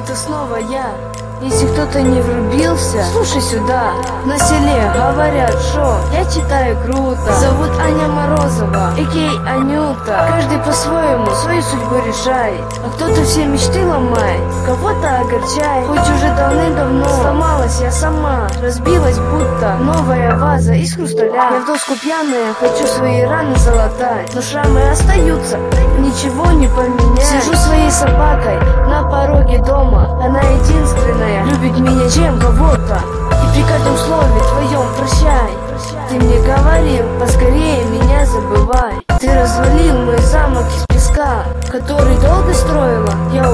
это снова я. Если кто-то не врубился, слушай сюда. На селе говорят, шо я читаю круто. Зовут Аня Морозова, а.к.а. Анюта. Каждый по-своему свою судьбу решает, а кто-то все мечты ломает, кого-то огорчает. Хоть уже давным-давно сломалась я сама, разбилась будто новая ваза из хрусталя. Я в доску пьяная, хочу свои раны залатать, но шрамы остаются, ничего не поменять. Сижу своей собакой на пороге дома, она единственная любит меня, чем кого-то. И при каждом слове твоем прощай. Ты мне говорил, поскорее меня забывай. Ты развалил мой замок из песка, который долго строила я